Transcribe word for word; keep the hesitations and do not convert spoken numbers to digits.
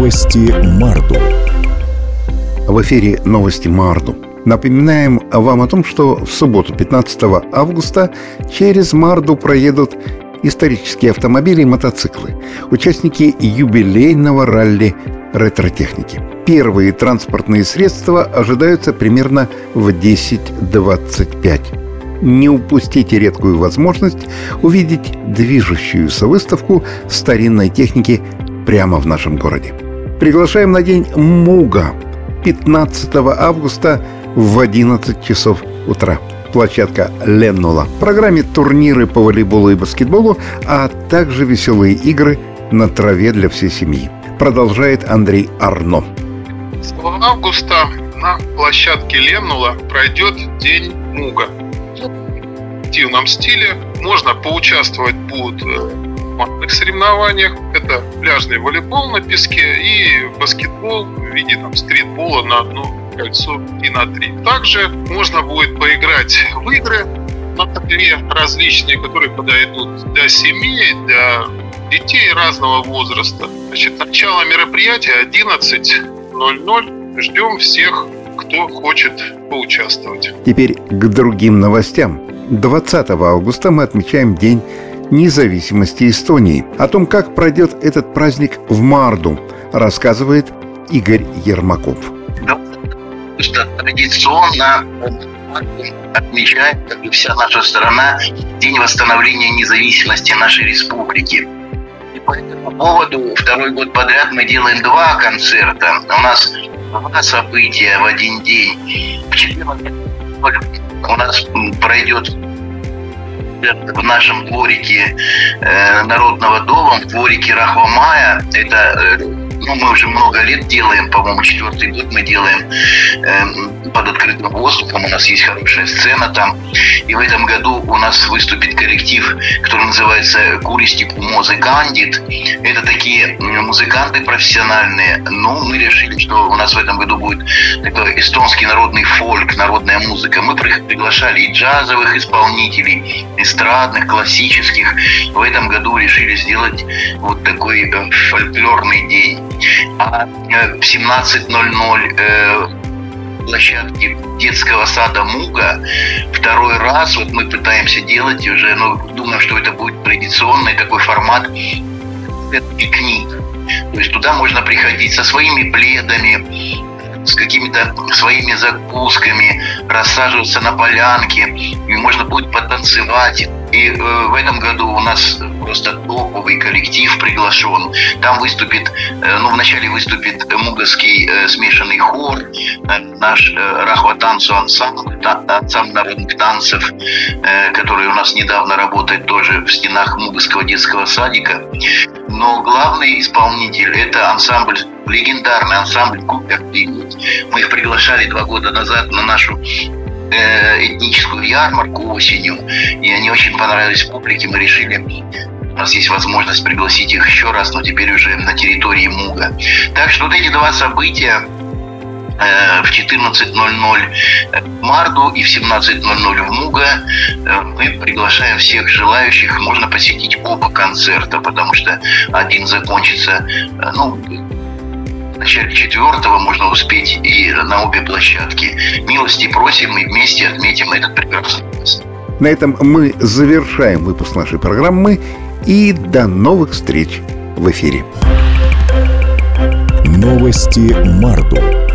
Новости Марду. В эфире новости Марду. Напоминаем вам о том, что в субботу, пятнадцатого августа, через Марду проедут исторические автомобили и мотоциклы, участники юбилейного ралли ретротехники. Первые транспортные средства ожидаются примерно в десять двадцать пять. Не упустите редкую возможность увидеть движущуюся выставку старинной техники прямо в нашем городе. Приглашаем на день Муга пятнадцатого августа в одиннадцать часов утра. Площадка Леннула. В программе турниры по волейболу и баскетболу, а также веселые игры на траве для всей семьи. Продолжает Андрей Арно. седьмого августа на площадке Леннула пройдет День Муга. В активном стиле можно поучаствовать будет в командных соревнованиях. Это пляжный волейбол на песке и баскетбол в виде там, стритбола на одно кольцо и на три. Также можно будет поиграть в игры на траве различные, которые подойдут для семей, для детей разного возраста. Значит, начало мероприятия одиннадцать ноль ноль. Ждем всех, кто хочет поучаствовать. Теперь к другим новостям. двадцатого августа мы отмечаем День независимости Эстонии. О том, как пройдет этот праздник в Марду, рассказывает Игорь Ермаков. Что традиционно отмечает, как и вся наша страна, День восстановления независимости нашей республики. И по этому поводу второй год подряд мы делаем два концерта. У нас два события в один день. В четырнадцать у нас пройдет в нашем дворике э, Народного дома, в дворике Рахвамая. Это э, ну, мы уже много лет делаем, по-моему, четвертый год мы делаем э, под открытым воздухом. У нас есть хорошая сцена там. И в этом году у нас выступит коллектив, который называется «Куристику Музыкандит». Это такие музыканты профессиональные. Но мы решили, что у нас в этом году будет такой эстонский народный фольк, народная музыка. Мы приглашали и джазовых исполнителей, эстрадных, классических. В этом году решили сделать вот такой э, фольклорный день. А э, в семнадцать ноль ноль э, площадке детского сада Муга второй раз вот мы пытаемся делать уже, ну, думаем, что это будет традиционный такой формат, это пикник. То есть туда можно приходить со своими пледами, с какими-то своими закусками, рассаживаться на полянке, и можно будет потанцевать. И э, в этом году у нас просто топовый коллектив приглашен. Там выступит, э, ну, вначале выступит муговский э, смешанный хор, э, наш э, Рахватансу ансамбль, та, ансамбль народных танцев, э, который у нас недавно работает тоже в стенах Муговского детского садика. Но главный исполнитель – это ансамбль, легендарный ансамбль Купер Пилот. Мы их приглашали два года назад на нашу этническую ярмарку осенью, и они очень понравились публике. Мы решили, у нас есть возможность пригласить их еще раз, но теперь уже на территории Муга. Так что вот эти два события э, в четырнадцать ноль ноль в Марду и в семнадцать ноль ноль в Муга, э, мы приглашаем всех желающих. Можно посетить оба концерта, потому что один закончится, э, ну, в начале четвертого можно успеть и на обе площадки. Милости просим и вместе отметим этот прекрасный праздник. На этом мы завершаем выпуск нашей программы и до новых встреч в эфире. Новости Марду.